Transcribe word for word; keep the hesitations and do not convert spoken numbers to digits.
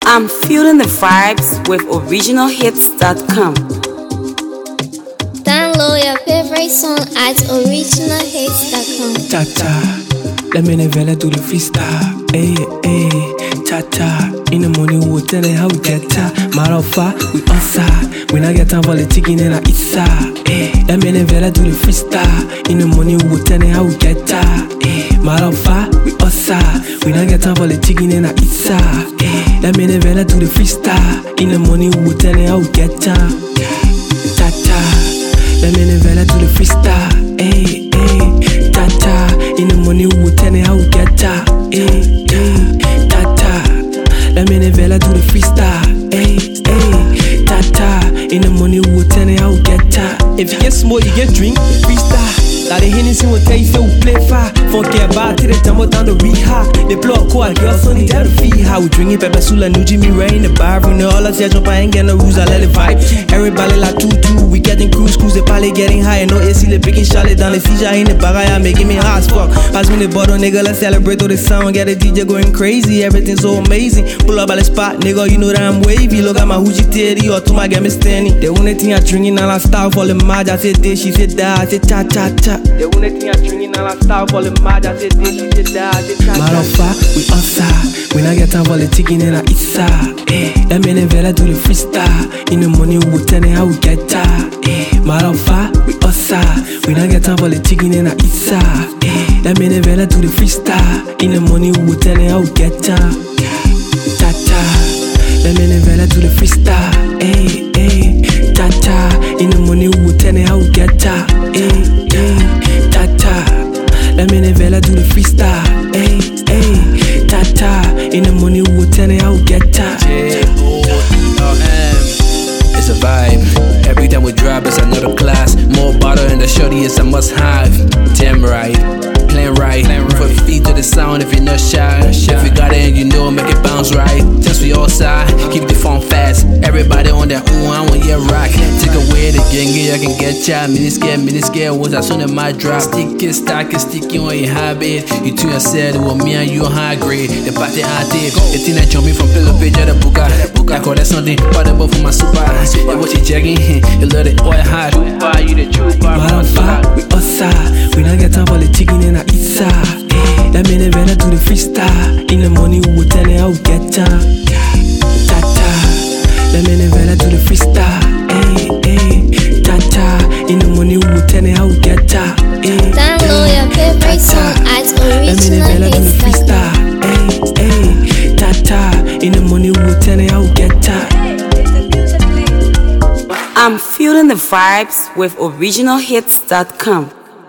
I'm feeling the vibes with original hits dot com. Download your favorite song at original hits dot com. Cha cha, let me never do the freestyle. Hey, hey, cha cha. In the morning, we'll tell them how we get ta. Matter of fact, we outside. We not get time for the chicken in our east side. Hey, let me never do the freestyle. In the morning, we'll tell them how we get ta. Hey, matter of fact, we outside. We not get time for the chicken in our east side. Hey, let me never do the freestyle. In the morning, we'll tell them how we get ta. Cha cha, let me never do the freestyle. Hey, hey, cha cha. In the morning, we'll tell them how we get ta. Hey, hey, cha cha. Let me never do the freestyle. Hey, hey, cha cha. In the morning, we'll tell them how we get ta. If you get small, you get drink, freestyle. Like the Hennessy will tell you say we play fire. Funky about till they jump down the rehab. They blow up cool, girls so need to feel how we drinking pepper sula, new Jimmy Ray in the bar. We know all I say jump, I ain't get no rules, I let it vibe. Everybody like two two, we getting cruise, cruise, they probably getting high. No A C, they picking Charlotte down the seashore in the bar, yeah, making me hot as fuck. Pass me the bottle, nigga, let's celebrate all the sound. Get the D J going crazy, everything's so amazing. Pull up at the spot, nigga, you know that I'm wavy. Look at my Huji Teddy, or to my get me standing. The only thing I drinking, all I style for the mad. I said this, she said that, I said cha cha cha. The only thing I drinking, all I style for the mad. I said this, she said that, I said cha cha. Matter of fact, we outside. We not get time for the chicken in our east side. Eh, let me never do the freestyle. In the morning, we will tell them how we get ta. Eh, matter of fact, we outside. We not get time for the chicken in our east side. Eh, let me never do the freestyle. In the morning, we will tell them how we get ta. Cha cha. Let me never do the freestyle. Hey, hey, cha cha. In the morning, we will tell them how we get ta. Hey, hey, cha cha. Let me never do the freestyle. Hey, hey, cha cha. In the morning, we will tell them how we get ta. J O L M. It's a vibe. Every time we drop, it's another class. More bottle and the shorty is a must have. Damn right. Playing right, put feet to the sound if you're not shy. If you got it and you know, make it bounce right. Just we all side, keep the phone fast. Everybody on that ooh, I want yeah rock. Take away the gang, I can get ya. Mini scare, mini scare, was as soon as my drop. Stick it, stack it, sticky on your habit. You two and said, well, me and you high grade. The party I did, the thing that jumped me from pillow page at the buka. I call that something, but above for my super. It was you checking, you let it oil hot. You the truth, but we outside. We not get time for the chicken in our east side. Hey, let me never do the freestyle. In the morning, we will tell them how we get ta. Cha cha. Let me never do the freestyle. Hey, hey, cha cha. In the morning, we will tell them how we get ta. Hey, Download your favorite song at original hits dot com. Hey, hey, cha cha. In the morning, we will tell them how we get ta. I'm feeling the vibes with original hits dot com.